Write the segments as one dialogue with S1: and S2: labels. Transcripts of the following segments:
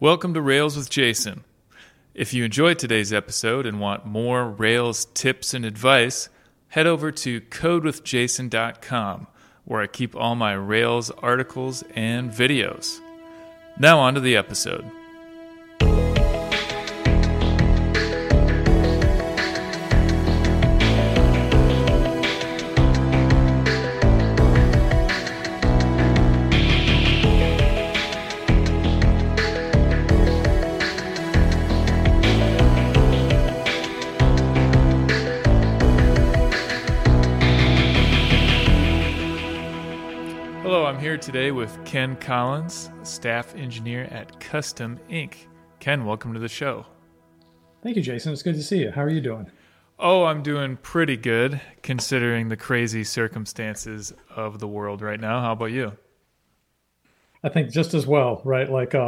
S1: Welcome to Rails with Jason. If you enjoyed today's episode and want more Rails tips and advice, head over to codewithjason.com, where I keep all my Rails articles and videos. Now on to the episode. I'm here today with Ken Collins, staff engineer at Custom Inc. Ken, welcome to the show.
S2: Thank you, Jason. It's good to see you. How are you doing?
S1: Oh, I'm doing pretty good, considering the crazy circumstances of the world right now. How about you?
S2: I think just as well, right?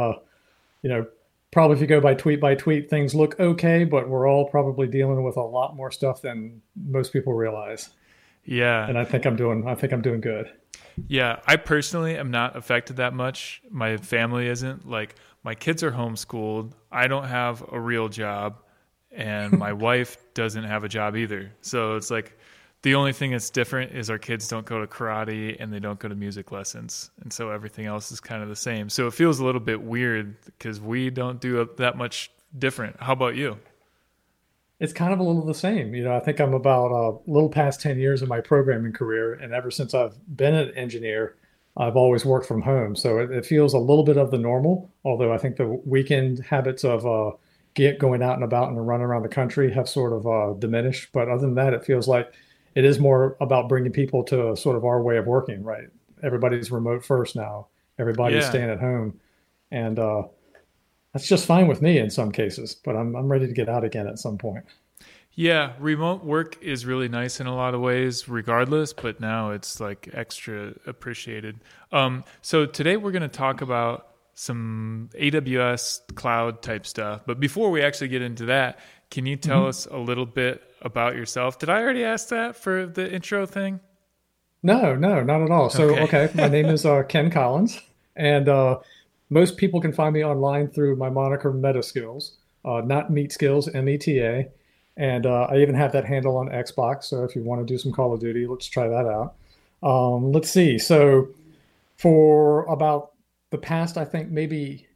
S2: Probably if you go by tweet, things look okay, but we're all probably dealing with a lot more stuff than most people realize.
S1: Yeah.
S2: And I think I'm doing good.
S1: Yeah, I personally am not affected that much. My family isn't. Like, my kids are homeschooled. I don't have a real job, and my wife doesn't have a job either. So it's like the only thing that's different is our kids don't go to karate and they don't go to music lessons. And so everything else is kind of the same. So it feels a little bit weird because we don't do that much different. How about you?
S2: It's kind of a little the same. I think I'm about a little past 10 years of my programming career. And ever since I've been an engineer, I've always worked from home. So it feels a little bit of the normal, although I think the weekend habits of going out and about and running around the country have sort of diminished. But other than that, it feels like it is more about bringing people to sort of our way of working, right? Everybody's remote first now. Everybody's staying at home. And that's just fine with me in some cases, but I'm ready to get out again at some point.
S1: Yeah, remote work is really nice in a lot of ways regardless, but now it's like extra appreciated. So today we're going to talk about some AWS cloud type stuff. But before we actually get into that, can you tell us a little bit about yourself? Did I already ask that for the intro thing?
S2: No, not at all. So, okay, my name is Ken Collins, and most people can find me online through my moniker MetaSkills, not Meat Skills, META. And I even have that handle on Xbox. So if you want to do some Call of Duty, let's try that out. Let's see. So for about the past, I think maybe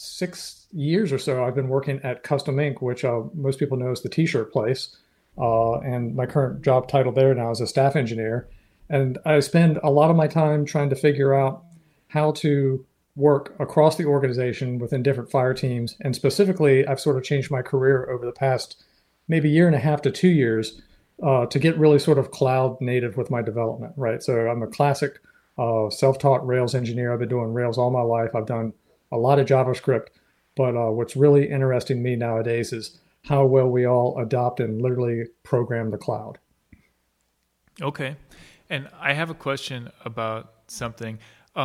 S2: 6 years or so, I've been working at Custom Inc., which most people know as the t-shirt place. And my current job title there now is a staff engineer. And I spend a lot of my time trying to figure out how to work across the organization within different fire teams. And specifically, I've sort of changed my career over the past maybe year and a half to 2 years to get really sort of cloud native with my development, right? So I'm a classic self-taught Rails engineer. I've been doing Rails all my life. I've done a lot of JavaScript, but what's really interesting me nowadays is how well we all adopt and literally program the cloud.
S1: Okay. And I have a question about something.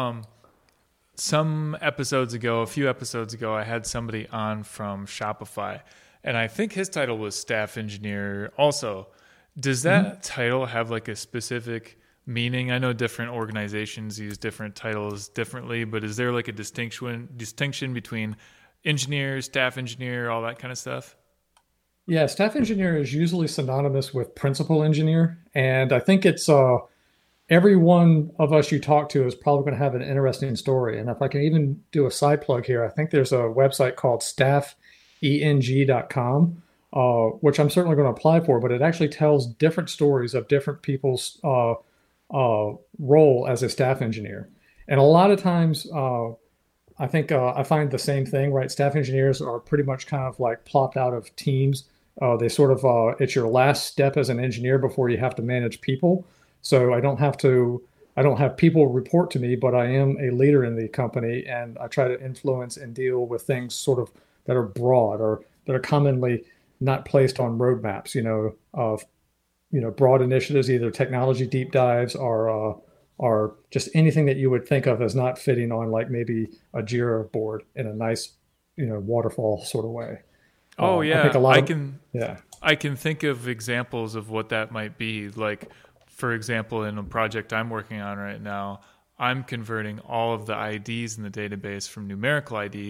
S1: A few episodes ago, I had somebody on from Shopify, and I think his title was staff engineer also. Does that title have like a specific meaning? I know different organizations use different titles differently, but is there like a distinction between engineer, staff engineer, all that kind of stuff?
S2: Yeah, staff engineer is usually synonymous with principal engineer, and I think it's every one of us you talk to is probably going to have an interesting story. And if I can even do a side plug here, I think there's a website called staffeng.com, which I'm certainly going to apply for, but it actually tells different stories of different people's role as a staff engineer. And a lot of times, I think I find the same thing, right? Staff engineers are pretty much kind of like plopped out of teams. They sort of, it's your last step as an engineer before you have to manage people. So I don't have people report to me, but I am a leader in the company, and I try to influence and deal with things sort of that are broad or that are commonly not placed on roadmaps, broad initiatives, either technology deep dives or just anything that you would think of as not fitting on like maybe a Jira board in a nice, waterfall sort of way.
S1: Oh yeah. I can think of examples of what that might be. Like, for example, in a project I'm working on right now, I'm converting all of the IDs in the database from numerical IDs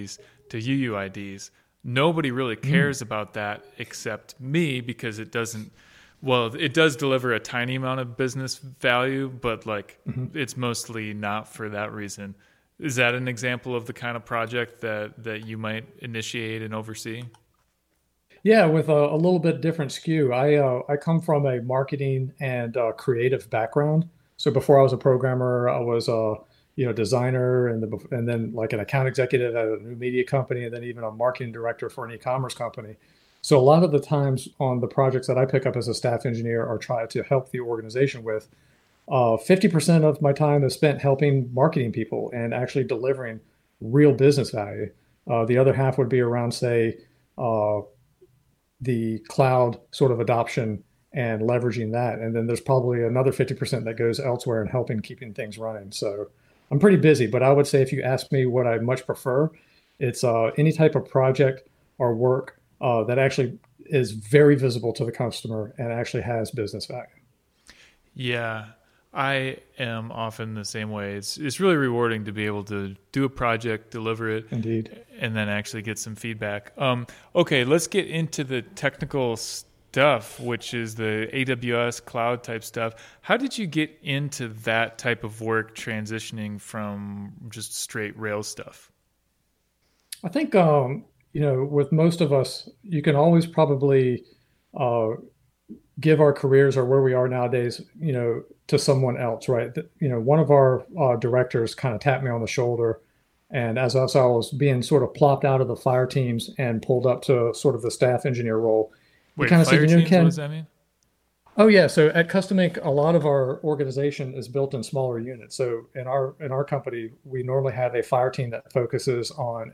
S1: to UUIDs. Nobody really cares about that except me, because it doesn't, well, it does deliver a tiny amount of business value, but like it's mostly not for that reason. Is that an example of the kind of project that you might initiate and oversee?
S2: Yeah, with a little bit different skew. I come from a marketing and creative background. So before I was a programmer, I was a designer, and then like an account executive at a new media company, and then even a marketing director for an e-commerce company. So a lot of the times on the projects that I pick up as a staff engineer or try to help the organization with, 50% of my time is spent helping marketing people and actually delivering real business value. The other half would be around, say, uh, the cloud sort of adoption and leveraging that. And then there's probably another 50% that goes elsewhere and helping keeping things running. So I'm pretty busy, but I would say if you ask me what I much prefer, it's any type of project or work that actually is very visible to the customer and actually has business value.
S1: Yeah, I am often the same way. It's really rewarding to be able to do a project, deliver it,
S2: Indeed.
S1: and then actually get some feedback. Okay, let's get into the technical stuff, which is the AWS cloud type stuff. How did you get into that type of work, transitioning from just straight Rails stuff?
S2: I think, with most of us, you can always probably uh, give our careers or where we are nowadays, to someone else, right? One of our directors kind of tapped me on the shoulder, and as I was being sort of plopped out of the fire teams and pulled up to sort of the staff engineer role, he
S1: Wait,
S2: kind of said,
S1: fire teams, what
S2: Ken,
S1: does that mean?
S2: oh yeah, so at Custom Ink, a lot of our organization is built in smaller units. So in our company, we normally have a fire team that focuses on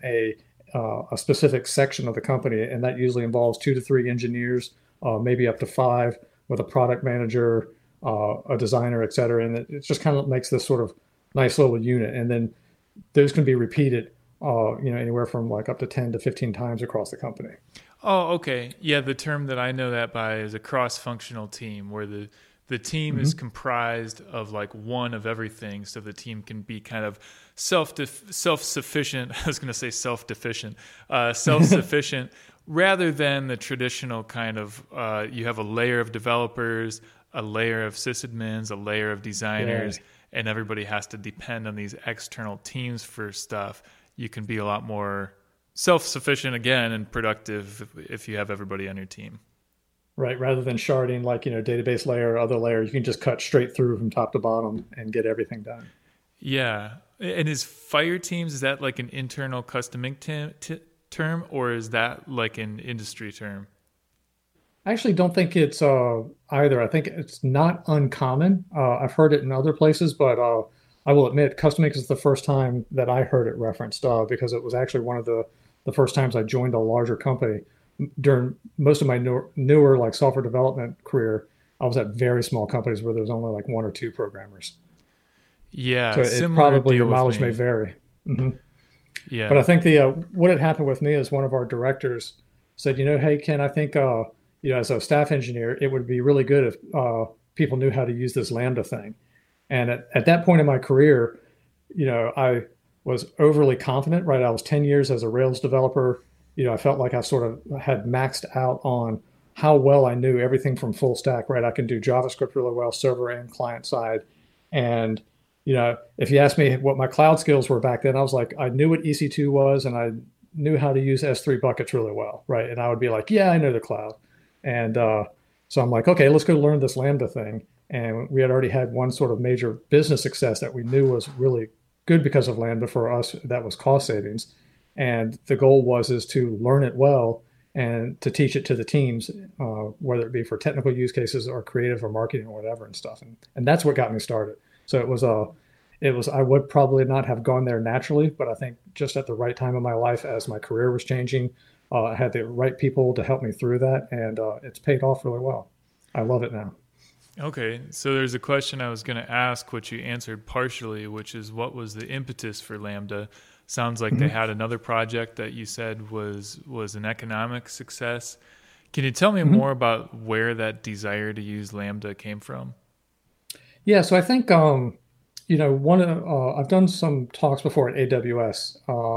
S2: a specific section of the company, and that usually involves 2 to 3 engineers, maybe up to 5, with a product manager, a designer, et cetera. And it just kind of makes this sort of nice little unit. And then those can be repeated, anywhere from like up to 10 to 15 times across the company.
S1: Oh, okay. Yeah, the term that I know that by is a cross-functional team, where the team is comprised of like one of everything, so the team can be kind of self-sufficient. I was going to say self-deficient, self-sufficient, rather than the traditional kind of you have a layer of developers, a layer of sysadmins, a layer of designers,
S2: Yeah.
S1: and everybody has to depend on these external teams for stuff. You can be a lot more self-sufficient again and productive if you have everybody on your team.
S2: Right. Rather than sharding like, database layer, other layer, you can just cut straight through from top to bottom and get everything done.
S1: Yeah. And is fire teams, is that like an internal custom ink term, or is that like an industry term?
S2: I actually don't think it's either. I think it's not uncommon. I've heard it in other places, but I will admit, Custom Ink is the first time that I heard it referenced, because it was actually one of the first times I joined a larger company. During most of my newer like software development career, I was at very small companies where there was only like 1 or 2 programmers.
S1: Yeah,
S2: So it
S1: similar
S2: probably
S1: deal
S2: your
S1: with
S2: mileage may
S1: me.
S2: vary. hmm But
S1: Yeah.
S2: I think the what had happened with me is one of our directors said, hey Ken, I think as a staff engineer, it would be really good if people knew how to use this Lambda thing. And at that point in my career, I was overly confident, right? I was 10 years as a Rails developer. I felt like I sort of had maxed out on how well I knew everything from full stack, right? I can do JavaScript really well, server and client side. And, if you ask me what my cloud skills were back then, I was like, I knew what EC2 was and I knew how to use S3 buckets really well, right? And I would be like, yeah, I know the cloud. And so I'm like, okay, let's go learn this Lambda thing. And we had already had one sort of major business success that we knew was really good because of Lambda for us. That was cost savings. And the goal was is to learn it well and to teach it to the teams, whether it be for technical use cases or creative or marketing or whatever and stuff. And that's what got me started. So I would probably not have gone there naturally, but I think just at the right time in my life as my career was changing, I had the right people to help me through that, and it's paid off really well. I love it now.
S1: Okay. So there's a question I was going to ask, which you answered partially, which is what was the impetus for Lambda? Sounds like they
S2: Mhm.
S1: had another project that you said was an economic success. Can you tell me
S2: Mhm.
S1: more about where that desire to use Lambda came from?
S2: Yeah, so I think I've done some talks before at AWS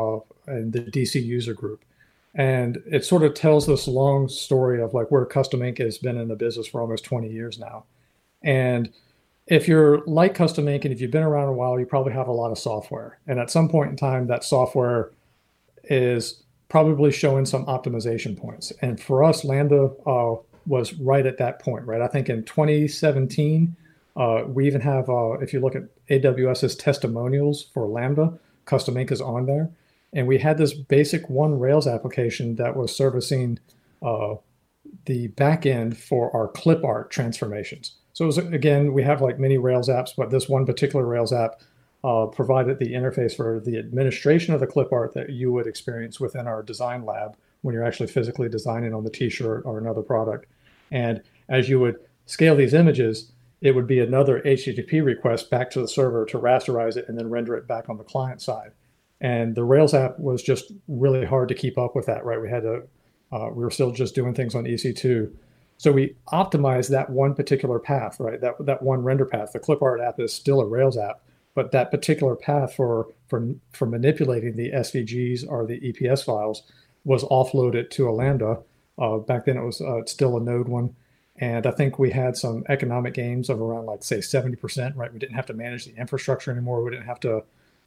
S2: in the DC user group. And it sort of tells this long story of like where Custom Ink has been in the business for almost 20 years now. And if you're like Custom Ink and if you've been around a while, you probably have a lot of software. And at some point in time, that software is probably showing some optimization points. And for us, Lambda was right at that point, right? I think in 2017, we even have, if you look at AWS's testimonials for Lambda, Custom Ink is on there. And we had this basic one Rails application that was servicing the backend for our clip art transformations. So it was, again, we have like many Rails apps, but this one particular Rails app provided the interface for the administration of the clip art that you would experience within our design lab when you're actually physically designing on the t-shirt or another product. And as you would scale these images, it would be another HTTP request back to the server to rasterize it and then render it back on the client side. And the Rails app was just really hard to keep up with that, right? We had to, we were still just doing things on EC2. So we optimized that one particular path, right? That one render path. The ClipArt app is still a Rails app, but that particular path for manipulating the SVGs or the EPS files was offloaded to a Lambda. Back then it was still a Node one. And I think we had some economic gains of around like, say, 70%, right? We didn't have to manage the infrastructure anymore. We didn't have to,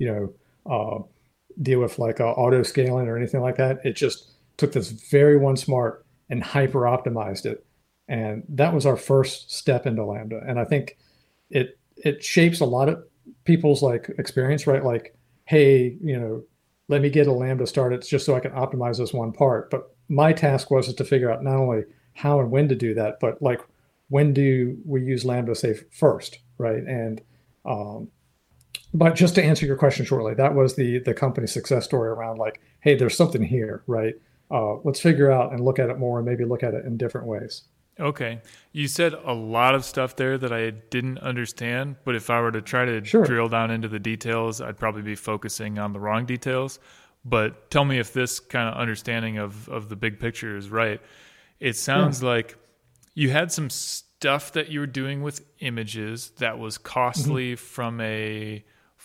S2: deal with like auto scaling or anything like that. It just took this very one smart and hyper optimized it. And that was our first step into Lambda. And I think it shapes a lot of people's like experience, right? Like, hey, let me get a Lambda started just so I can optimize this one part. But my task was to figure out not only how and when to do that, but like, when do we use Lambda, say, first, right? And but just to answer your question shortly, that was the company success story around like, hey, there's something here, right? Let's figure out and look at it more and maybe look at it in different ways.
S1: Okay. You said a lot of stuff there that I didn't understand, but if I were to try to drill down into the details, I'd probably be focusing on the wrong details. But tell me if this kind of understanding of the big picture is right. It sounds like you had some stuff that you were doing with images that was costly from a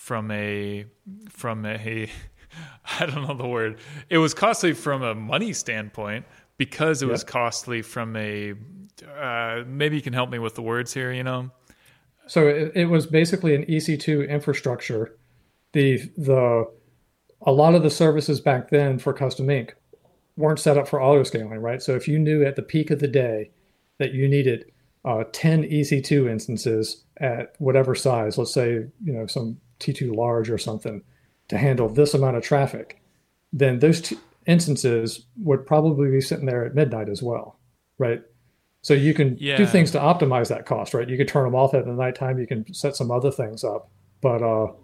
S1: I don't know the word. It was costly from a money standpoint because it was costly from a maybe you can help me with the words here,
S2: So it was basically an EC2 infrastructure. A lot of the services back then for Custom Ink weren't set up for auto scaling, right? So if you knew at the peak of the day that you needed 10 EC2 instances at whatever size, let's say, some T2 large or something, to handle this amount of traffic, then those instances would probably be sitting there at midnight as well, right? So you can do things to optimize that cost, right? You could turn them off at the nighttime. You can set some other things up, but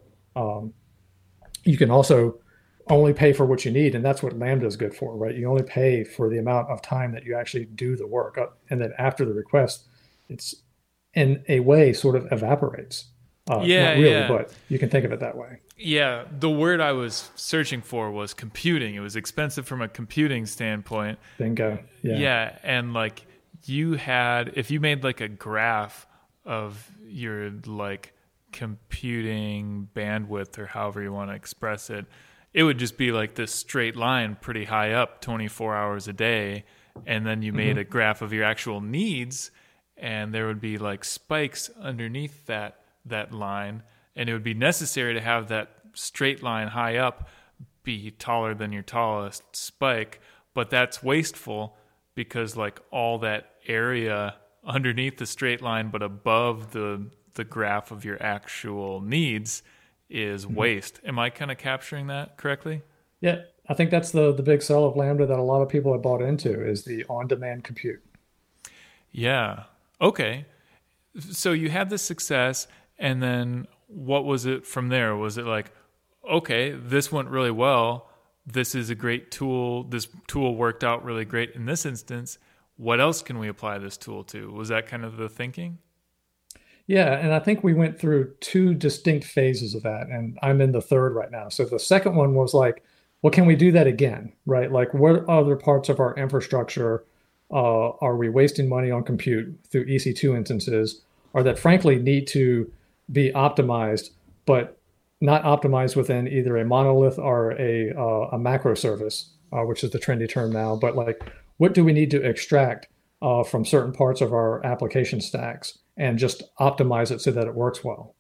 S2: you can also only pay for what you need, and that's what Lambda is good for, right? You only pay for the amount of time that you actually do the work, and then after the request, it's in a way sort of evaporates. Not really, but you can think of it that way.
S1: Yeah, the word I was searching for was computing. It was expensive from a computing standpoint.
S2: Bingo.
S1: Yeah, and like if you made like a graph of your like computing bandwidth or however you want to express it, it would just be like this straight line pretty high up 24 hours a day. And then you made a graph of your actual needs, and there would be like spikes underneath that line, and it would be necessary to have that straight line high up be taller than your tallest spike, but that's wasteful because like all that area underneath the straight line but above the graph of your actual needs is waste. Am I kind of capturing that correctly?
S2: Yeah, I think that's the big sell of Lambda that a lot of people have bought into is the on-demand compute.
S1: Yeah. Okay. So you had this success, and then what was it from there? Was it like, okay, this went really well. This is a great tool. This tool worked out really great in this instance. What else can we apply this tool to? Was that kind of the thinking?
S2: Yeah, and I think we went through two distinct phases of that, and I'm in the third right now. So the second one was like, well, can we do that again, right? Like, what other parts of our infrastructure are we wasting money on compute through EC2 instances, or that frankly need to be optimized, but not optimized within either a monolith or a macro service, which is the trendy term now. But like, what do we need to extract from certain parts of our application stacks and just optimize it so that it works well?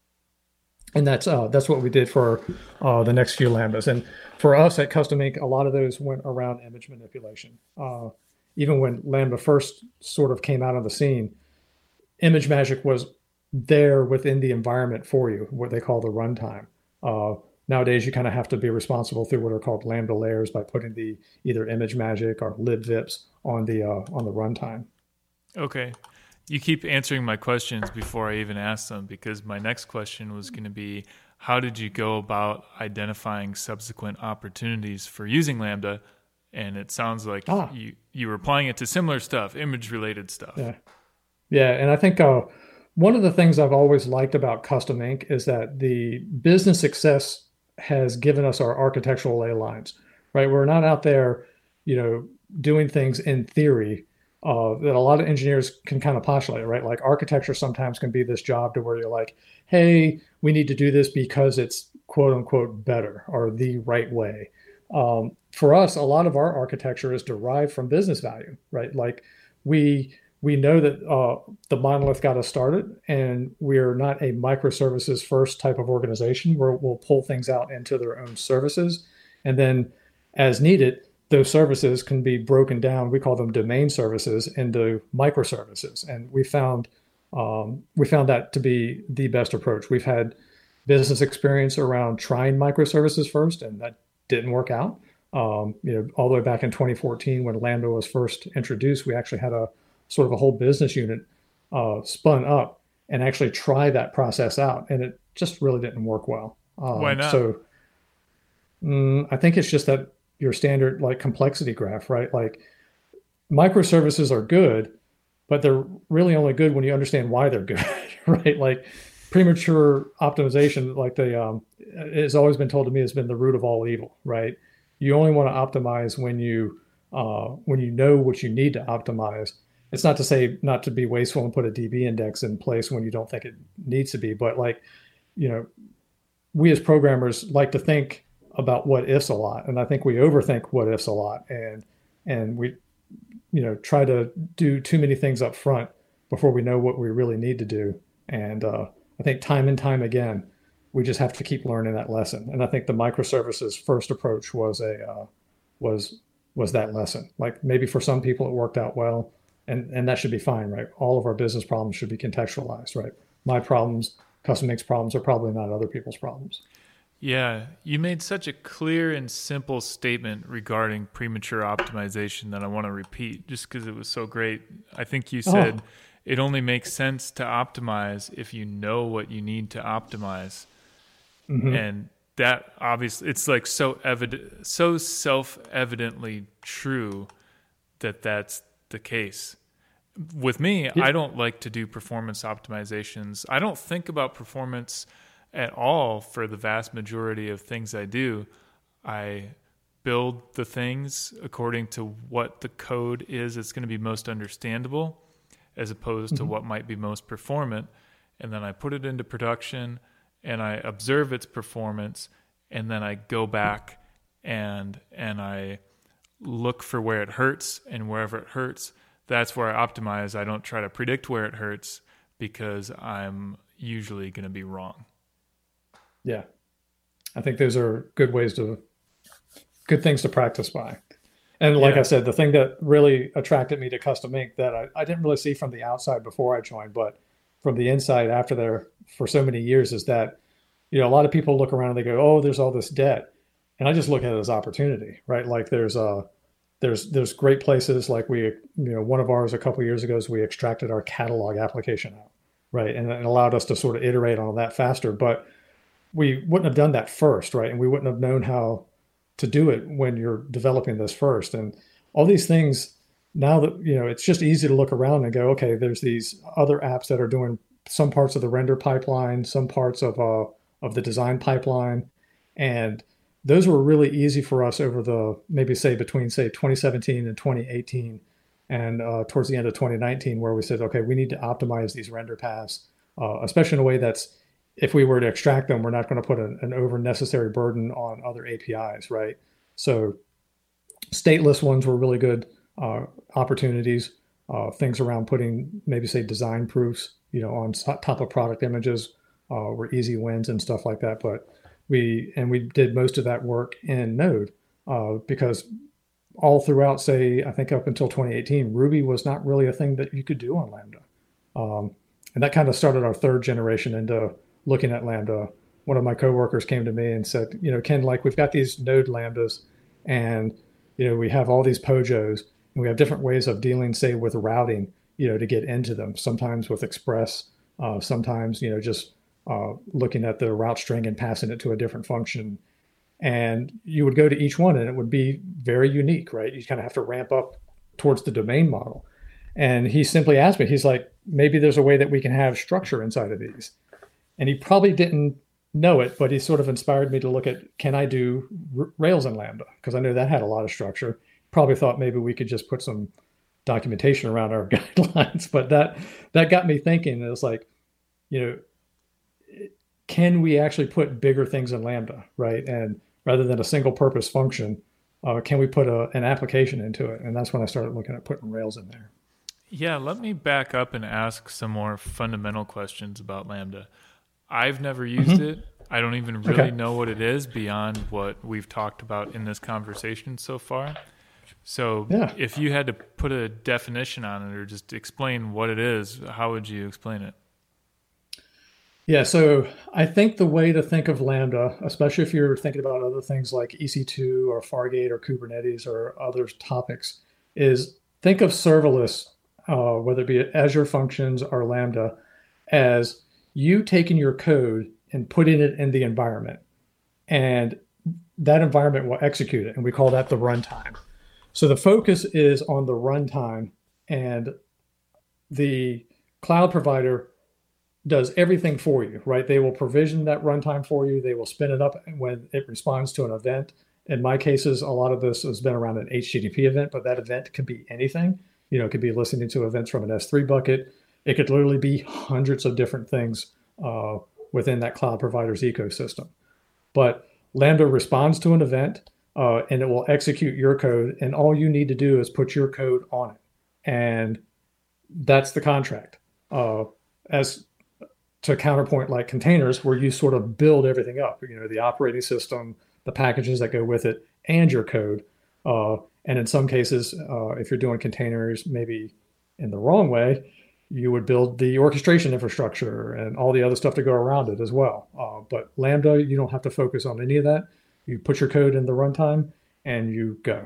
S2: And that's what we did for the next few Lambdas. And for us at Custom Ink, a lot of those went around image manipulation. Even when Lambda first sort of came out on the scene, ImageMagick was there within the environment for you, what they call the runtime. Nowadays, you kind of have to be responsible through what are called Lambda layers by putting the either ImageMagick or libvips on the runtime.
S1: Okay. You keep answering my questions before I even ask them, because my next question was going to be, how did you go about identifying subsequent opportunities for using Lambda? And it sounds like you were applying it to similar stuff, image-related stuff.
S2: Yeah, and I think one of the things I've always liked about Custom Ink is that the business success has given us our architectural ley lines, right? We're not out there, doing things in theory that a lot of engineers can kind of postulate, right? Like architecture sometimes can be this job to where you're like, hey, we need to do this because it's quote unquote better or the right way. For us, a lot of our architecture is derived from business value, right? Like we know that the monolith got us started, and we're not a microservices first type of organization where we'll pull things out into their own services. And then as needed, those services can be broken down. We call them domain services into microservices. And we found that to be the best approach. We've had business experience around trying microservices first, and that didn't work out. All the way back in 2014 when Lambda was first introduced, we actually had a sort of a whole business unit spun up and actually try that process out, and it just really didn't work well.
S1: Why not?
S2: So I think it's just that your standard like complexity graph, right? Like microservices are good, but they're really only good when you understand why they're good, right? Like premature optimization, like it's always been told to me, has been the root of all evil, right? You only want to optimize when you know what you need to optimize. It's not to say not to be wasteful and put a DB index in place when you don't think it needs to be, but we as programmers like to think about what ifs a lot, and I think we overthink what ifs a lot, and we try to do too many things up front before we know what we really need to do. And I think time and time again, we just have to keep learning that lesson. And I think the microservices first approach was that lesson. Like maybe for some people it worked out well, and that should be fine, right? All of our business problems should be contextualized, right? My problems, Custom Ink's problems, are probably not other people's problems.
S1: Yeah, you made such a clear and simple statement regarding premature optimization that I want to repeat just because it was so great. I think you said it only makes sense to optimize if you know what you need to optimize. Mm-hmm. And that obviously, it's like so evident, so self-evidently true that that's the case. With me, yeah. I don't like to do performance optimizations. I don't think about performance at all for the vast majority of things I do. I build the things according to what the code is that's going to be most understandable as opposed to what might be most performant. And then I put it into production and I observe its performance, and then I go back and I look for where it hurts, and wherever it hurts, that's where I optimize. I don't try to predict where it hurts because I'm usually going to be wrong.
S2: Yeah. I think those are good things to practice by. And like I said, the thing that really attracted me to Custom Ink that I didn't really see from the outside before I joined, but from the inside after there for so many years, is that, a lot of people look around and they go, oh, there's all this debt. And I just look at it as opportunity, right? Like there's great places like one of ours a couple of years ago is we extracted our catalog application out, right? And it allowed us to sort of iterate on that faster, but we wouldn't have done that first, right? And we wouldn't have known how to do it when you're developing this first. And all these things, now that, it's just easy to look around and go, okay, there's these other apps that are doing some parts of the render pipeline, some parts of the design pipeline. And those were really easy for us over between 2017 and 2018 and towards the end of 2019, where we said, okay, we need to optimize these render paths, especially in a way that's if we were to extract them, we're not going to put an over necessary burden on other APIs, right? So stateless ones were really good opportunities. Things around putting maybe say design proofs, on top of product images were easy wins and stuff like that. But we did most of that work in Node because all throughout, say, I think up until 2018, Ruby was not really a thing that you could do on Lambda. And that kind of started our third generation into looking at Lambda. One of my coworkers came to me and said, Ken, like we've got these Node Lambdas and, we have all these POJOs and we have different ways of dealing, say, with routing, to get into them, sometimes with Express, sometimes, just looking at the route string and passing it to a different function. And you would go to each one and it would be very unique, right? You kind of have to ramp up towards the domain model. And he simply asked me, he's like, maybe there's a way that we can have structure inside of these. And he probably didn't know it, but he sort of inspired me to look at, can I do Rails and Lambda? Because I know that had a lot of structure. Probably thought maybe we could just put some documentation around our guidelines, but that got me thinking. It was like, can we actually put bigger things in Lambda, right? And rather than a single purpose function, can we put an application into it? And that's when I started looking at putting Rails in there.
S1: Yeah, let me back up and ask some more fundamental questions about Lambda. I've never used it. I don't even really know what it is beyond what we've talked about in this conversation so far. So if you had to put a definition on it or just explain what it is, how would you explain it?
S2: Yeah, so I think the way to think of Lambda, especially if you're thinking about other things like EC2 or Fargate or Kubernetes or other topics, is think of serverless, whether it be Azure Functions or Lambda, as you taking your code and putting it in the environment. And that environment will execute it. And we call that the runtime. So the focus is on the runtime, and the cloud provider does everything for you, right? They will provision that runtime for you. They will spin it up when it responds to an event. In my cases, a lot of this has been around an HTTP event, but that event could be anything. It could be listening to events from an S3 bucket. It could literally be hundreds of different things within that cloud provider's ecosystem. But Lambda responds to an event, and it will execute your code, and all you need to do is put your code on it. And that's the contract. As to counterpoint like containers, where you sort of build everything up, the operating system, the packages that go with it, and your code. And in some cases, if you're doing containers maybe in the wrong way, you would build the orchestration infrastructure and all the other stuff to go around it as well. But Lambda, you don't have to focus on any of that. You put your code in the runtime and you go.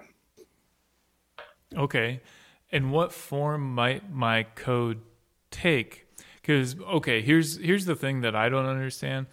S1: Okay. And what form might my code take? Because, here's the thing that I don't understand.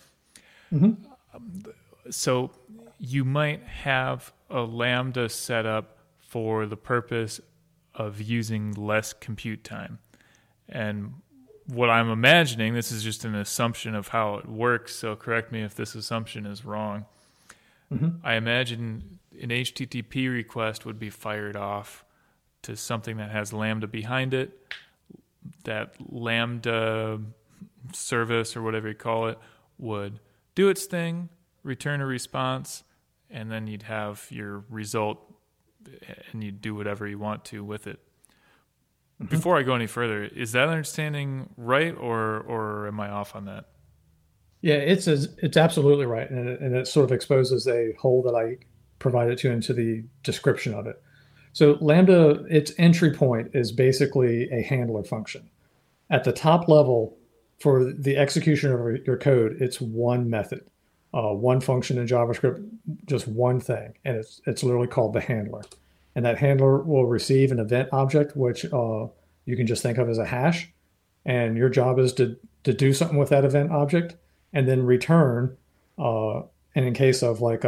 S1: So you might have a Lambda set up for the purpose of using less compute time. And what I'm imagining, this is just an assumption of how it works, so correct me if this assumption is wrong. I imagine an HTTP request would be fired off to something that has Lambda behind it. That Lambda service or whatever you call it would do its thing, return a response, and then you'd have your result and you'd do whatever you want to with it. Before I go any further, is that understanding right or am I off on that?
S2: Yeah, it's absolutely right. And it sort of exposes a hole that I provided to into the description of it. So Lambda, its entry point is basically a handler function. At the top level, for the execution of your code, it's one method, one function in JavaScript, just one thing, and it's literally called the handler. And that handler will receive an event object, which you can just think of as a hash, and your job is to do something with that event object, and then return. And in case of like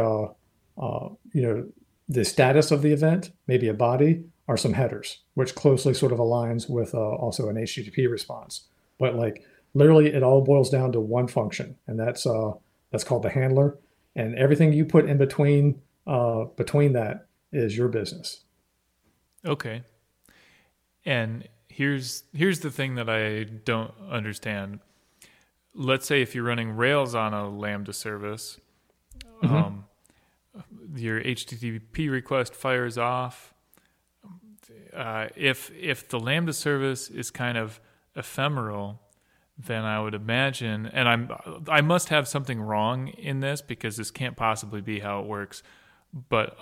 S2: the status of the event, maybe a body, or some headers, which closely sort of aligns with also an HTTP response. But like literally, it all boils down to one function, and that's called the handler. And everything you put in between that is your business.
S1: Okay. And here's the thing that I don't understand. let's say if you're running Rails on a Lambda service,
S2: Mm-hmm.
S1: um, your HTTP request fires off. If the Lambda service is kind of ephemeral, then I would imagine, and I must have something wrong in this because this can't possibly be how it works. But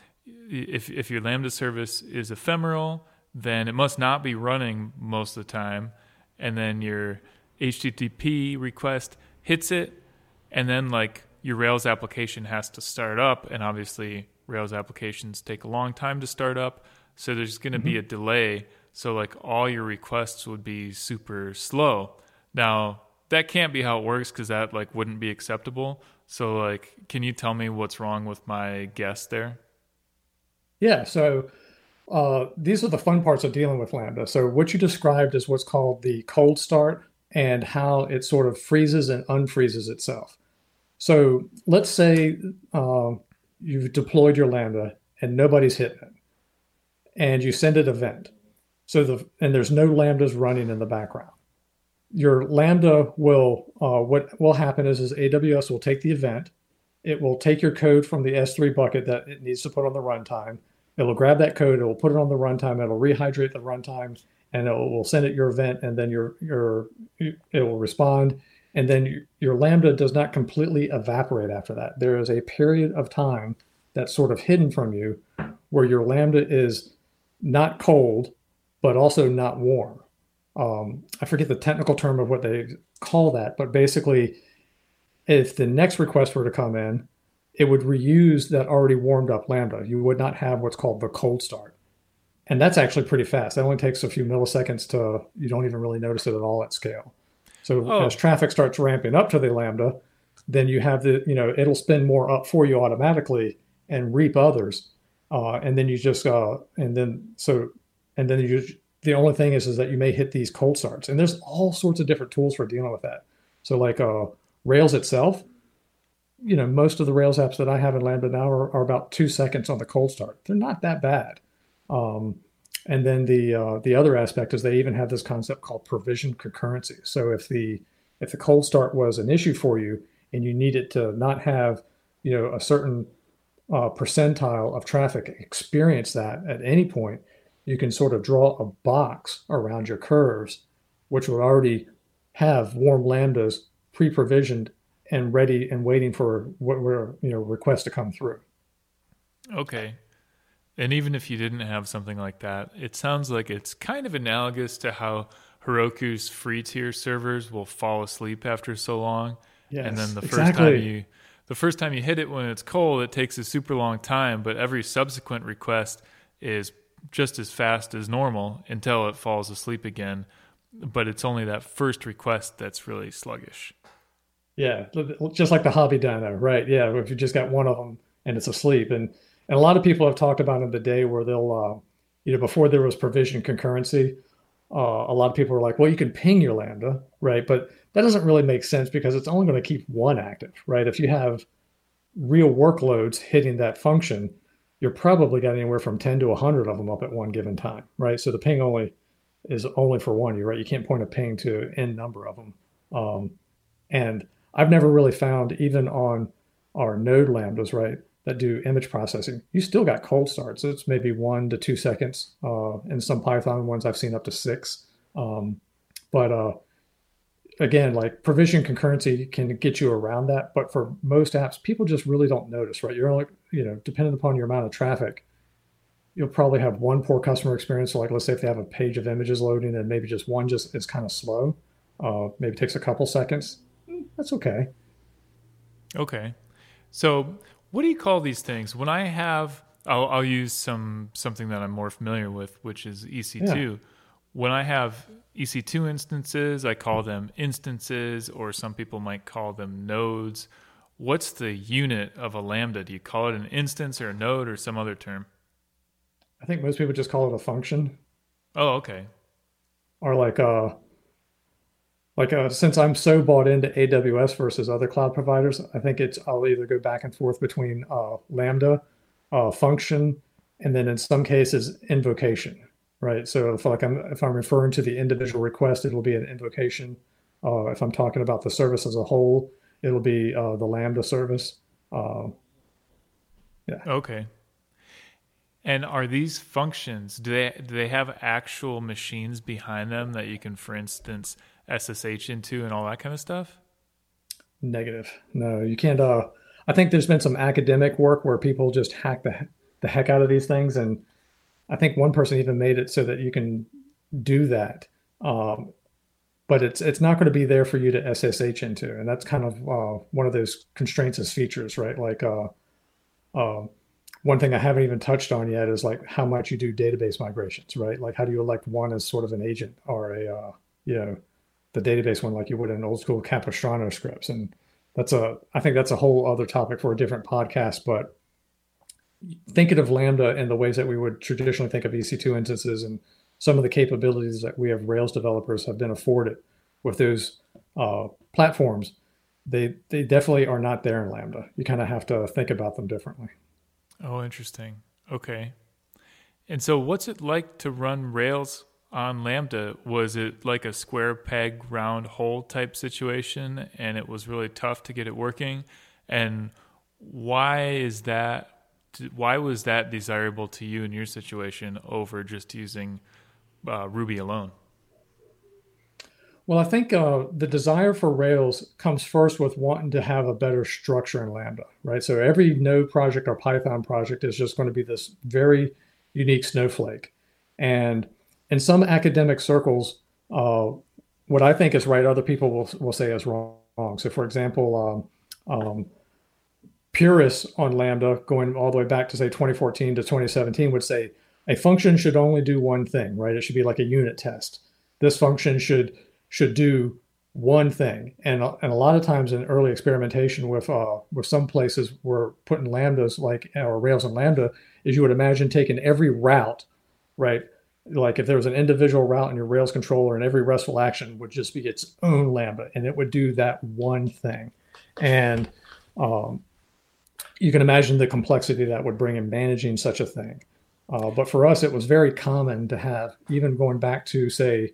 S1: if your Lambda service is ephemeral, then it must not be running most of the time, and then your HTTP request hits it, and then like your Rails application has to start up, and obviously Rails applications take a long time to start up, so there's going to be a delay. So like all your requests would be super slow. Now that can't be how it works because that like wouldn't be acceptable. So like, can you tell me what's wrong with my guess there?
S2: Yeah. So these are the fun parts of dealing with Lambda. So what you described is what's called the cold start and how it sort of freezes and unfreezes itself. So let's say you've deployed your Lambda and nobody's hitting it, and you send it a event. And there's no Lambdas running in the background. Your Lambda will what will happen is AWS will take the event. It will take your code from the S3 bucket that it needs to put on the runtime. It'll grab that code, it will put it on the runtime, it'll rehydrate the runtime, and it will send it your event, and then it will respond. And then your Lambda does not completely evaporate after that. There is a period of time that's sort of hidden from you where your Lambda is not cold, but also not warm. I forget the technical term of what they call that, but basically, if the next request were to come in, it would reuse that already warmed up Lambda. You would not have what's called the cold start. And that's actually pretty fast. That only takes a few milliseconds you don't even really notice it at all at scale. So as
S1: Oh,
S2: traffic starts ramping up to the Lambda, then you have it'll spin more up for you automatically and reap others. And then you just, and then you, the only thing is that you may hit these cold starts. And there's all sorts of different tools for dealing with that. So like Rails itself, most of the Rails apps that I have in Lambda now are about 2 seconds on the cold start. They're not that bad. Um, and then the other aspect is they even have this concept called provision concurrency. So if the cold start was an issue for you and you needed to not have a certain percentile of traffic experience that at any point, you can sort of draw a box around your curves, which would already have warm lambdas pre-provisioned and ready and waiting for what were requests to come through.
S1: okay. And even if you didn't have something like that, it sounds like it's kind of analogous to how Heroku's free tier servers will fall asleep after so long. And then
S2: Yes, exactly.
S1: the first time you hit it when it's cold, it takes a super long time, but every subsequent request is just as fast as normal until it falls asleep again. But it's only that first request that's really sluggish.
S2: Yeah, just like the hobby dyno, right? Yeah, if you just got one of them and it's asleep, and a lot of people have talked about in the day where they'll, before there was provision concurrency, a lot of people are like, well, you can ping your Lambda, right? But that doesn't really make sense because it's only going to keep one active, right? If you have real workloads hitting that function, you're probably got anywhere from 10 to 100 of them up at one given time, right? So the ping only for one, you're right. You can't point a ping to n number of them. And I've never really found, even on our node lambdas, right, that do image processing, you still got cold starts. It's maybe 1 to 2 seconds. And some Python ones I've seen up to 6. But again, like provision concurrency can get you around that. But for most apps, people just really don't notice, right? You're only, depending upon your amount of traffic, you'll probably have one poor customer experience. So like, let's say if they have a page of images loading and maybe just one just is kind of slow, maybe takes a couple seconds. That's okay.
S1: Okay. So, what do you call these things? When I have, I'll use something that I'm more familiar with, which is
S2: Yeah.
S1: EC2. When I have EC2 instances, I call them instances, or some people might call them nodes. What's the unit of a Lambda? Do you call it an instance or a node or some other term?
S2: I think most people just call it a function
S1: Oh, okay.
S2: or since I'm so bought into AWS versus other cloud providers, I think I'll either go back and forth between Lambda, function, and then in some cases invocation, right? So if I'm referring to the individual request, it'll be an invocation. If I'm talking about the service as a whole, it'll be the Lambda service. Uh, yeah.
S1: Okay. And are these functions, do they have actual machines behind them that you can, for instance, SSH into and all that kind of stuff?
S2: Negative. No, you can't. I think there's been some academic work where people just hack the heck out of these things, and I think one person even made it so that you can do that. Um, but it's not going to be there for you to SSH into, and that's kind of one of those constraints as features, right? Like uh, one thing I haven't even touched on yet is like how much you do database migrations, right? Like how do you elect one as sort of an agent or you know, the database one like you would in old school Capistrano scripts, and I think that's a whole other topic for a different podcast. But thinking of Lambda in the ways that we would traditionally think of EC2 instances and some of the capabilities that we have Rails developers have been afforded with those platforms, they definitely are not there in Lambda. You kind of have to think about them differently.
S1: Oh, interesting. Okay. And so, what's it like to run Rails on Lambda? Was it like a square peg, round hole type situation, and it was really tough to get it working? And why is that? Why was that desirable to you in your situation over just using Ruby alone?
S2: Well, I think the desire for Rails comes first with wanting to have a better structure in Lambda, right? So every Node project or Python project is just going to be this very unique snowflake. And in some academic circles, what I think is right, other people will say is wrong. So, for example, purists on Lambda, going all the way back to say 2014 to 2017, would say a function should only do one thing, right? It should be like a unit test. This function should do one thing. And a lot of times in early experimentation with some places we're putting lambdas like or Rails and Lambda is you would imagine taking every route, right? Like if there was an individual route in your Rails controller and every RESTful action would just be its own Lambda and it would do that one thing. And you can imagine the complexity that would bring in managing such a thing. But for us, it was very common to have, even going back to say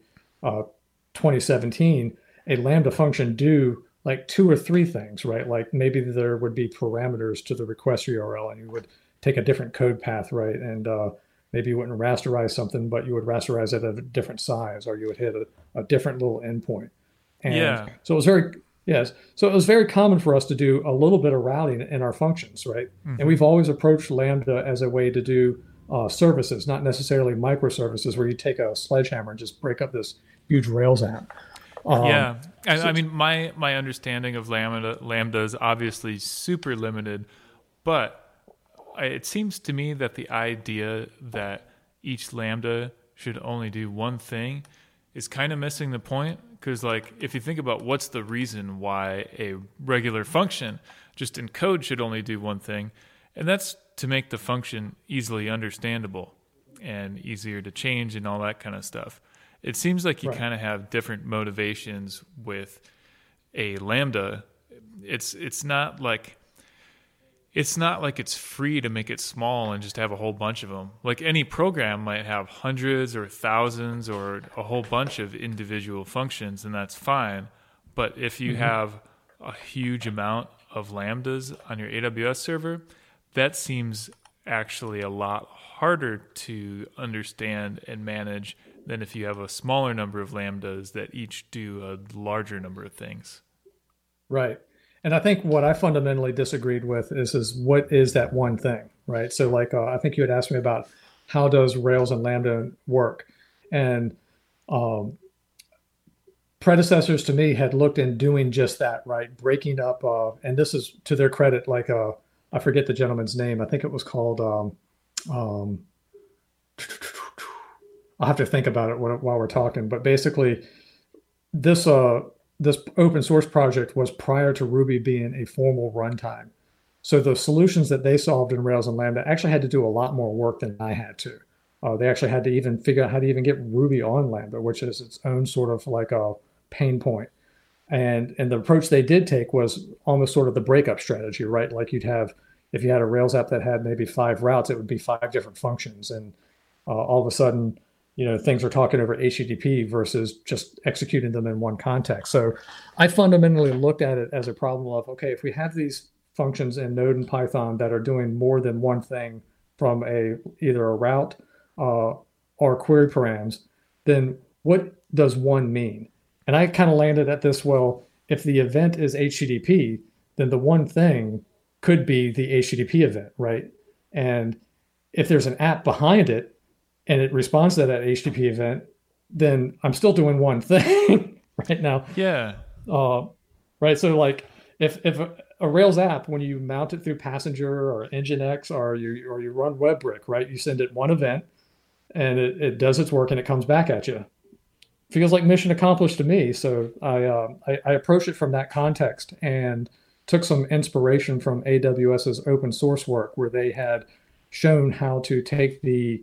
S2: 2017, a Lambda function do like two or three things, right? Like maybe there would be parameters to the request URL and you would take a different code path, right? And maybe you wouldn't rasterize something, but you would rasterize it at a different size or you would hit a different little endpoint. And
S1: Yeah.
S2: so it was very, yes. So it was very common for us to do a little bit of routing in our functions, right? And
S1: Hmm.
S2: we've always approached Lambda as a way to do services, not necessarily microservices where you take a sledgehammer and just break up this huge Rails app. Um,
S1: Yeah, and
S2: so,
S1: I mean my understanding of Lambda is obviously super limited, but it seems to me that the idea that each Lambda should only do one thing is kind of missing the point. Because like if you think about what's the reason why a regular function just in code should only do one thing, and that's to make the function easily understandable and easier to change and all that kind of stuff. It seems like you
S2: right.
S1: kind of have different motivations with a Lambda. It's not like it's free to make it small and just have a whole bunch of them. Like any program might have hundreds or thousands or a whole bunch of individual functions, and that's fine. But if you
S2: Mm-hmm.
S1: have a huge amount of Lambdas on your AWS server, that seems actually a lot harder to understand and manage than if you have a smaller number of Lambdas that each do a larger number of things.
S2: Right. And I think what I fundamentally disagreed with is what is that one thing, right? So like I think you had asked me about how does Rails and Lambda work, and um, predecessors to me had looked in doing just that, right? Breaking up, and this is to their credit, like I forget the gentleman's name. I think it was called. Um, I'll have to think about it while we're talking, but basically this this open source project was prior to Ruby being a formal runtime. So the solutions that they solved in Rails and Lambda actually had to do a lot more work than I had to. They actually had to even figure out how to even get Ruby on Lambda, which is its own sort of like a pain point. And the approach they did take was almost sort of the breakup strategy, right? Like you'd have if you had a Rails app that had maybe five routes, it would be five different functions, and all of a sudden things are talking over HTTP versus just executing them in one context. So I fundamentally looked at it as a problem of, okay, if we have these functions in Node and Python that are doing more than one thing from either a route or query params, then what does one mean? And I kind of landed at this, well, if the event is HTTP, then the one thing could be the HTTP event, right? And if there's an app behind it and it responds to that HTTP event, then I'm still doing one thing right now.
S1: Yeah.
S2: Right. So like if a Rails app, when you mount it through Passenger or Nginx or you run WebRick, right? You send it one event and it does its work and it comes back at you. Feels like mission accomplished to me. So I approached it from that context and took some inspiration from AWS's open source work, where they had shown how to take the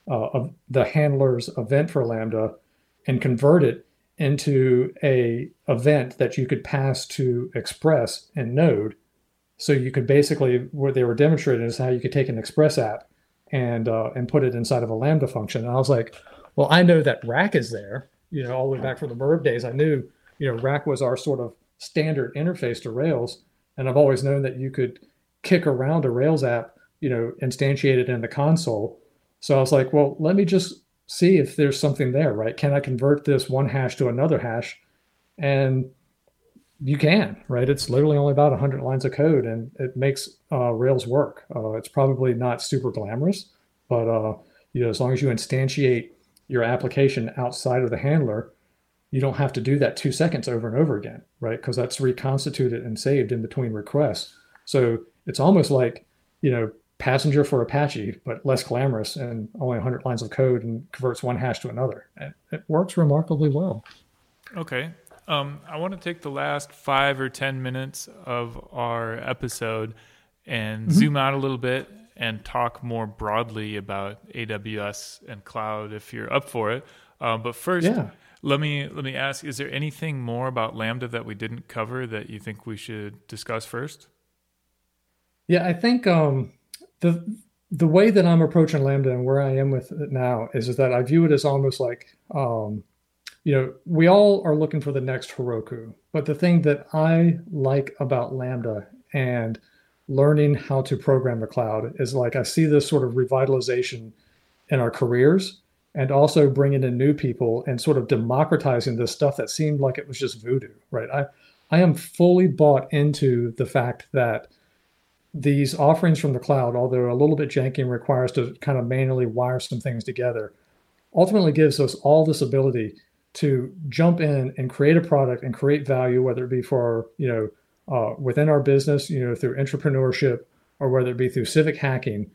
S2: handler's event for Lambda and convert it into a event that you could pass to Express in Node. So you could basically, what they were demonstrating is how you could take an Express app and put it inside of a Lambda function. And I was like, well, I know that Rack is there. All the way back from the Merv days, I knew, Rack was our sort of standard interface to Rails. And I've always known that you could kick around a Rails app, instantiated in the console. So I was like, well, let me just see if there's something there, right? Can I convert this one hash to another hash? And you can, right? It's literally only about 100 lines of code, and it makes Rails work. It's probably not super glamorous, but as long as you instantiate your application outside of the handler, you don't have to do that 2 seconds over and over again, right? Because that's reconstituted and saved in between requests. So it's almost like, Passenger for Apache, but less glamorous and only 100 lines of code and converts one hash to another. And it works remarkably well.
S1: Okay. I want to take the last 5 or 10 minutes of our episode and zoom out a little bit and talk more broadly about AWS and cloud if you're up for it. But first, let me ask, is there anything more about Lambda that we didn't cover that you think we should discuss first?
S2: Yeah, I think the way that I'm approaching Lambda and where I am with it now is that I view it as almost like, we all are looking for the next Heroku. But the thing that I like about Lambda and learning how to program the cloud is, like, I see this sort of revitalization in our careers, and also bringing in new people and sort of democratizing this stuff that seemed like it was just voodoo, right? I am fully bought into the fact that these offerings from the cloud, although a little bit janky and requires to kind of manually wire some things together, ultimately gives us all this ability to jump in and create a product and create value, whether it be for, within our business, through entrepreneurship, or whether it be through civic hacking.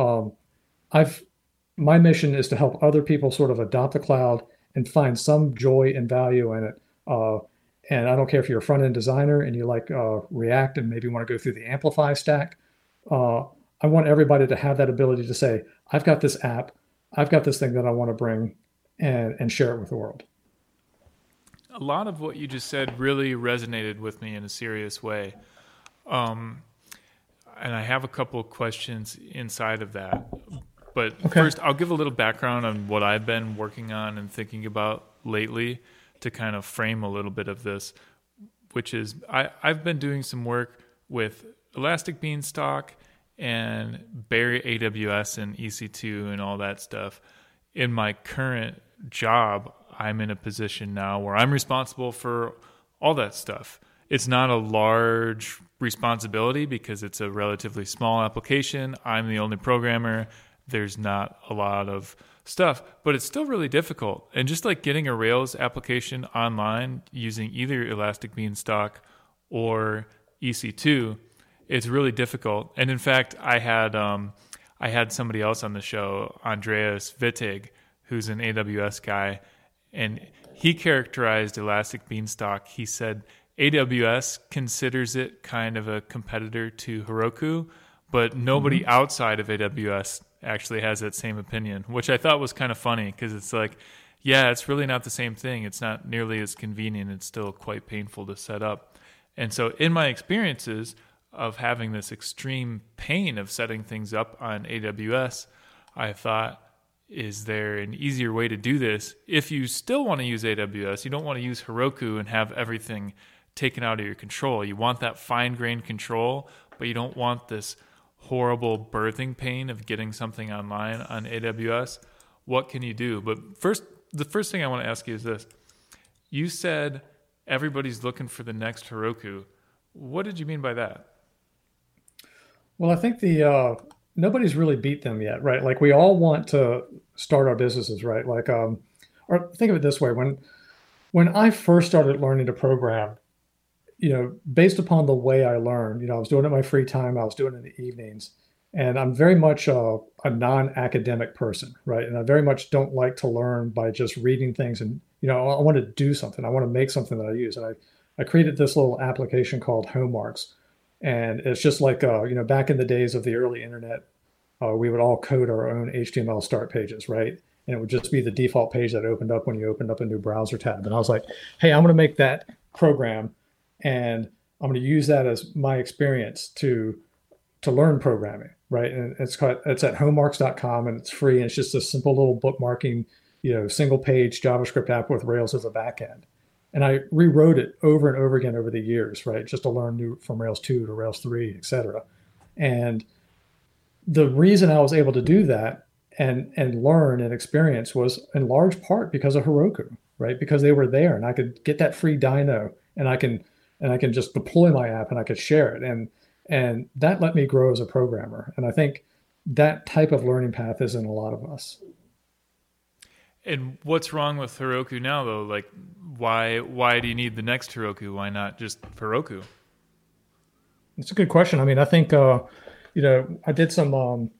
S2: My mission is to help other people sort of adopt the cloud and find some joy and value in it. And I don't care if you're a front-end designer and you like React and maybe want to go through the Amplify stack. I want everybody to have that ability to say, I've got this app, I've got this thing that I want to bring and share it with the world.
S1: A lot of what you just said really resonated with me in a serious way. And I have a couple of questions inside of that. But First, I'll give a little background on what I've been working on and thinking about lately to kind of frame a little bit of this, which is I've been doing some work with Elastic Beanstalk and Bare AWS and EC2 and all that stuff. In my current job, I'm in a position now where I'm responsible for all that stuff. It's not a large responsibility because it's a relatively small application. I'm the only programmer. There's not a lot of stuff, but it's still really difficult. And just like getting a Rails application online using either Elastic Beanstalk or EC2, it's really difficult. And in fact, I had somebody else on the show, Andreas Wittig, who's an AWS guy, and he characterized Elastic Beanstalk. He said AWS considers it kind of a competitor to Heroku, but nobody outside of AWS actually has that same opinion, which I thought was kind of funny because it's like, yeah, it's really not the same thing. It's not nearly as convenient. It's still quite painful to set up. And so in my experiences of having this extreme pain of setting things up on AWS, I thought, is there an easier way to do this? If you still want to use AWS, you don't want to use Heroku and have everything taken out of your control. You want that fine-grained control, but you don't want this horrible birthing pain of getting something online on AWS. What can you do? But the first thing I want to ask you is this. You said everybody's looking for the next Heroku. What did you mean by that?
S2: Well, I think nobody's really beat them yet, right? Like we all want to start our businesses, right? Like, or think of it this way: when I first started learning to program, based upon the way I learned, I was doing it in my free time, I was doing it in the evenings, and I'm very much a non-academic person, right? And I very much don't like to learn by just reading things, and I want to do something, I want to make something that I use, and I created this little application called Homeworks. And it's just like, back in the days of the early internet, we would all code our own HTML start pages, right? And it would just be the default page that opened up when you opened up a new browser tab. And I was like, hey, I'm going to make that program, and I'm going to use that as my experience to learn programming, right? And it's at homeworks.com, and it's free. And it's just a simple little bookmarking, single page JavaScript app with Rails as a backend. And I rewrote it over and over again over the years, right? Just to learn new from Rails 2 to Rails 3, et cetera. And the reason I was able to do that and learn and experience was in large part because of Heroku, right? Because they were there, and I could get that free dyno, and I can just deploy my app, and I could share it. And that let me grow as a programmer. And I think that type of learning path is in a lot of us.
S1: And what's wrong with Heroku now, though? Like, why do you need the next Heroku? Why not just Heroku?
S2: It's a good question. I mean, I think, I did some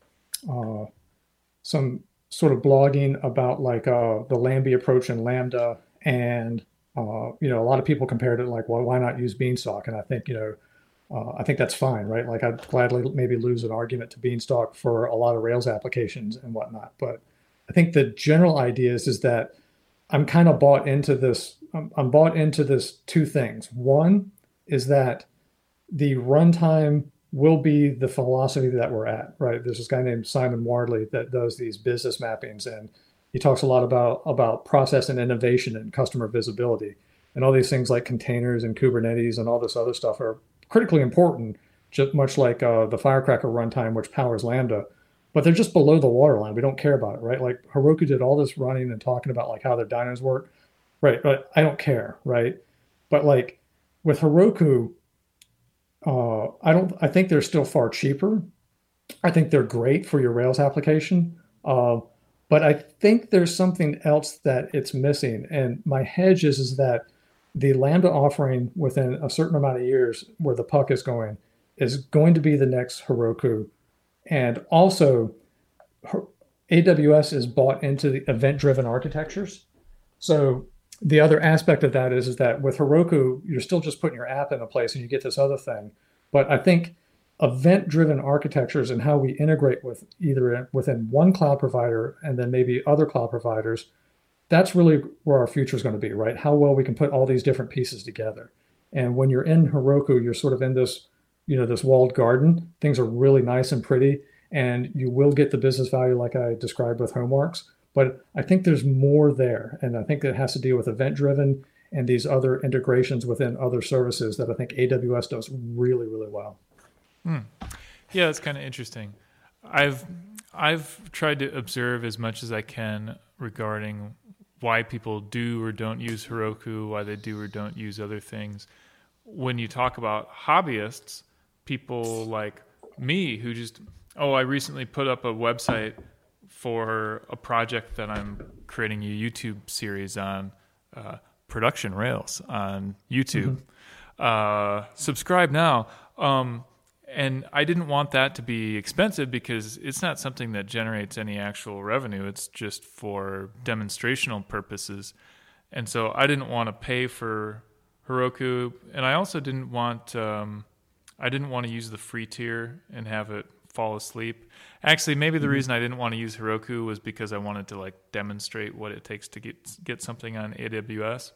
S2: sort of blogging about like the Lambda approach in Lambda, and a lot of people compared it like, well, why not use Beanstalk? And I think I think that's fine, right? Like I'd gladly maybe lose an argument to Beanstalk for a lot of Rails applications and whatnot, but I think the general idea is that I'm kind of bought into this. I'm bought into this two things. One is that the runtime will be the philosophy that we're at, right? There's this guy named Simon Wardley that does these business mappings, and he talks a lot about process and innovation and customer visibility, and all these things like containers and Kubernetes and all this other stuff are critically important, just much like the Firecracker runtime, which powers Lambda. But they're just below the waterline. We don't care about it, right? Like Heroku did all this running and talking about like how their dynos work, right? But I don't care, right? But like with Heroku, I think they're still far cheaper. I think they're great for your Rails application, but I think there's something else that it's missing. And my hedge is that the Lambda offering within a certain amount of years, where the puck is going to be the next Heroku. And also, AWS is bought into the event-driven architectures. So the other aspect of that is that with Heroku, you're still just putting your app in a place and you get this other thing. But I think event-driven architectures and how we integrate with either within one cloud provider and then maybe other cloud providers, that's really where our future is going to be, right? How well we can put all these different pieces together. And when you're in Heroku, you're sort of in this this walled garden. Things are really nice and pretty, and you will get the business value like I described with Homeworks. But I think there's more there, and I think it has to deal with event-driven and these other integrations within other services that I think AWS does really, really well.
S1: Yeah, that's kind of interesting. I've tried to observe as much as I can regarding why people do or don't use Heroku, why they do or don't use other things. When you talk about hobbyists, people like me who just, I recently put up a website for a project that I'm creating a YouTube series on, production Rails on YouTube. Subscribe now. And I didn't want that to be expensive because it's not something that generates any actual revenue. It's just for demonstrational purposes. And so I didn't want to pay for Heroku, and I also didn't want to use the free tier and have it fall asleep. Actually, maybe the reason I didn't want to use Heroku was because I wanted to like demonstrate what it takes to get something on AWS.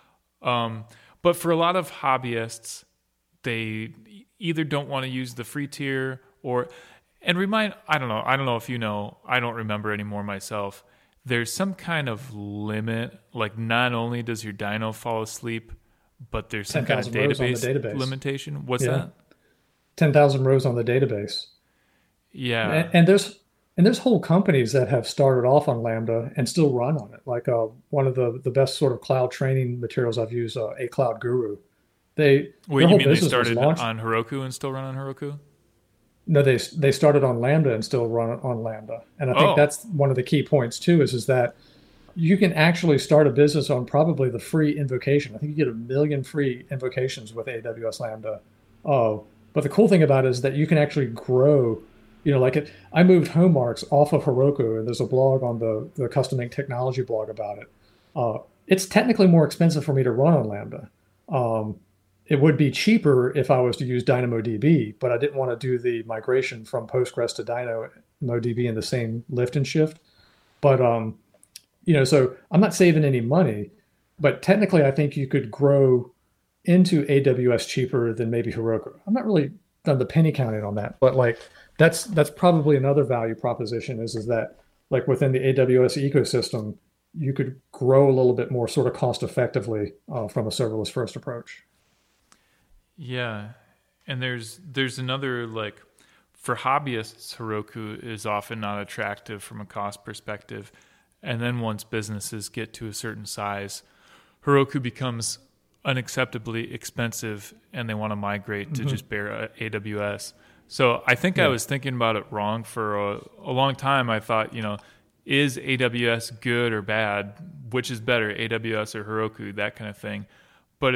S1: But for a lot of hobbyists, they either don't want to use the free tier And I don't know if you know, I don't remember anymore myself. There's some kind of limit, like not only does your dyno fall asleep, but there's some kind of
S2: 10,000 rows on the
S1: database
S2: database.
S1: limitation. What's
S2: Yeah,
S1: that?
S2: 10,000 rows on the database.
S1: Yeah.
S2: And there's whole companies that have started off on Lambda and still run on it. Like one of the best sort of cloud training materials I've used, a Cloud Guru. Their
S1: Wait, you
S2: whole
S1: mean they
S2: business was
S1: started
S2: launched.
S1: on Heroku and still run on Heroku?
S2: No, they started on Lambda and still run on Lambda. And I think
S1: Oh,
S2: that's one of the key points too, is that you can actually start a business on probably the free invocation. I think you get 1 million free invocations with AWS Lambda. Uh, but the cool thing about it is that you can actually grow. I moved Homemarks off of Heroku, and there's a blog on the Custom Ink Technology blog about it. It's technically more expensive for me to run on Lambda. Um, it would be cheaper if I was to use DynamoDB, but I didn't want to do the migration from Postgres to DynamoDB in the same lift and shift. But so I'm not saving any money, but technically I think you could grow into AWS cheaper than maybe Heroku. I'm not really done the penny counting on that, but like that's probably another value proposition is that like within the AWS ecosystem, you could grow a little bit more sort of cost effectively from a serverless first approach.
S1: yeah. And there's another like for hobbyists, Heroku is often not attractive from a cost perspective. And then once businesses get to a certain size, Heroku becomes unacceptably expensive and they want to migrate to
S2: Hmm.
S1: just bare AWS. So I think I
S2: Yeah.
S1: was thinking about it wrong for a long time. I thought, is AWS good or bad? Which is better, AWS or Heroku, that kind of thing. But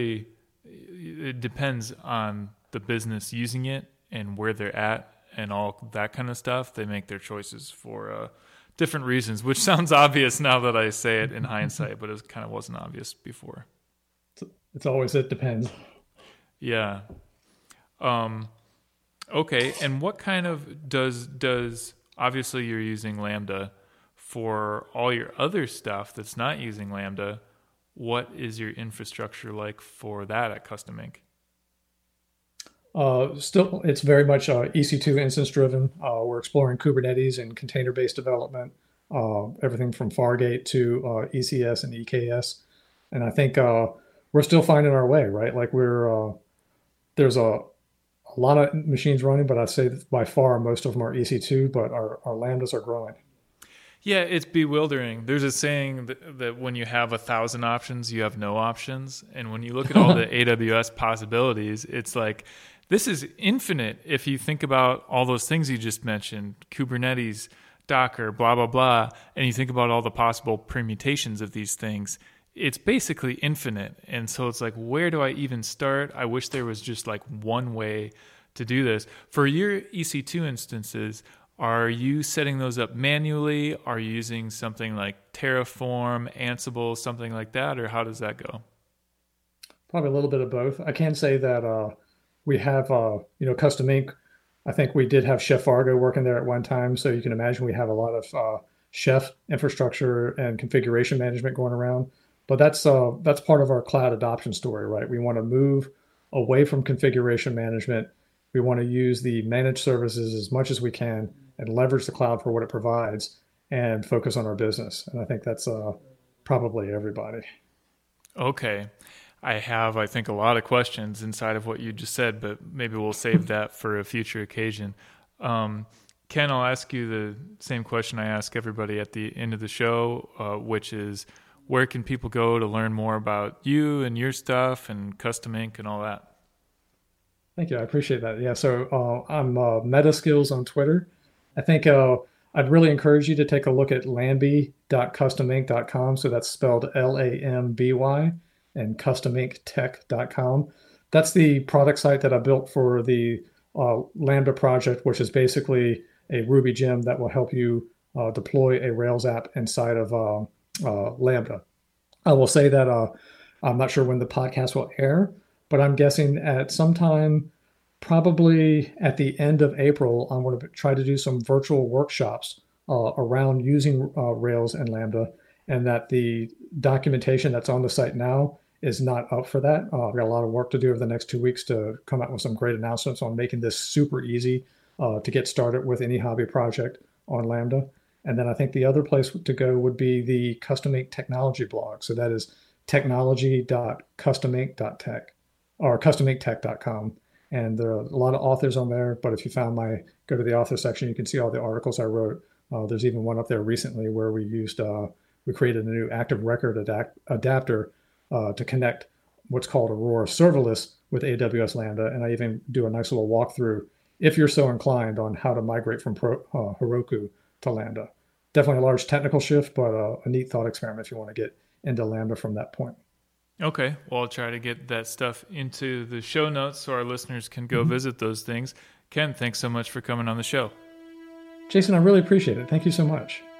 S1: it depends on the business using it and where they're at and all that kind of stuff. They make their choices for different reasons, which sounds obvious now that I say it in hindsight, but it kind of wasn't obvious before.
S2: It's always it depends.
S1: Yeah. Um, okay. And what kind of does obviously you're using Lambda for all your other stuff that's not using Lambda? What is your infrastructure like for that at Custom Ink?
S2: Still, it's very much EC2 instance driven. We're exploring Kubernetes and container-based development, everything from Fargate to ECS and EKS. And I think we're still finding our way, right? Like there's a lot of machines running, but I'd say that by far most of them are EC2, but our Lambdas are growing.
S1: Yeah, it's bewildering. There's a saying that when you have 1,000 options, you have no options. And when you look at all the AWS possibilities, it's like this is infinite if you think about all those things you just mentioned, Kubernetes, Docker, blah, blah, blah, and you think about all the possible permutations of these things. It's basically infinite. And so it's like, where do I even start? I wish there was just like one way to do this. For your EC2 instances, are you setting those up manually? Are you using something like Terraform, Ansible, something like that? Or how does that go?
S2: Probably a little bit of both. I can say that we have, Custom Ink. I think we did have Chef Fargo working there at one time, so you can imagine we have a lot of Chef infrastructure and configuration management going around. But that's part of our cloud adoption story, right? We want to move away from configuration management. We want to use the managed services as much as we can and leverage the cloud for what it provides and focus on our business. And I think that's probably everybody.
S1: Okay. I think, a lot of questions inside of what you just said, but maybe we'll save that for a future occasion. Ken, I'll ask you the same question I ask everybody at the end of the show, which is, where can people go to learn more about you and your stuff and Custom Ink and all that?
S2: Thank you. I appreciate that. Yeah. So I'm Metaskills on Twitter. I think I'd really encourage you to take a look at lamby.customink.com. So that's spelled Lamby and custominktech.com. That's the product site that I built for the Lambda project, which is basically a Ruby gem that will help you deploy a Rails app inside of Lambda. I will say that I'm not sure when the podcast will air, but I'm guessing at sometime probably at the end of April, I'm going to try to do some virtual workshops around using Rails and Lambda, and that the documentation that's on the site now is not up for that. I've got a lot of work to do over the next 2 weeks to come out with some great announcements on making this super easy to get started with any hobby project on Lambda. And then I think the other place to go would be the Custom Ink Technology blog. So that is technology.customink.tech or custominktech.com. And there are a lot of authors on there, but if you go to the author section, you can see all the articles I wrote. There's even one up there recently where we created a new active record adapter to connect what's called Aurora serverless with AWS Lambda. And I even do a nice little walkthrough, if you're so inclined, on how to migrate from Heroku to Lambda. Definitely a large technical shift, but a neat thought experiment if you want to get into Lambda from that point.
S1: Okay. Well, I'll try to get that stuff into the show notes so our listeners can go visit those things. Ken, thanks so much for coming on the show.
S2: Jason, I really appreciate it. Thank you so much.